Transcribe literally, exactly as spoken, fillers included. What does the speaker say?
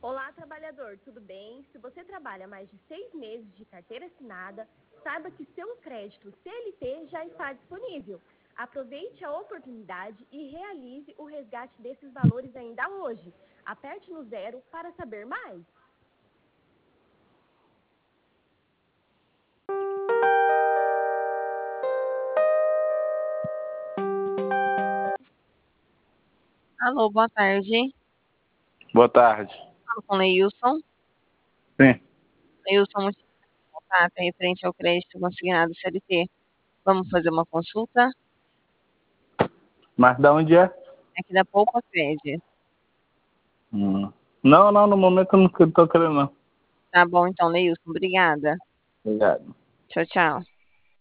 Olá, trabalhador, tudo bem? Se você trabalha mais de seis meses de carteira assinada, saiba que seu crédito C L T já está disponível. Aproveite a oportunidade e realize o resgate desses valores ainda hoje. Aperte no zero para saber mais. Alô, boa tarde. Boa tarde. Falo com o Leilson. Sim. Leilson, muito contato é referente ao crédito consignado C L T. Vamos fazer uma consulta? Mas da onde é? Aqui da Poupa Cred. Hum. Não, não, no momento eu não estou querendo, não. Tá bom, então, Leilson. Obrigada. Obrigado. Tchau, tchau.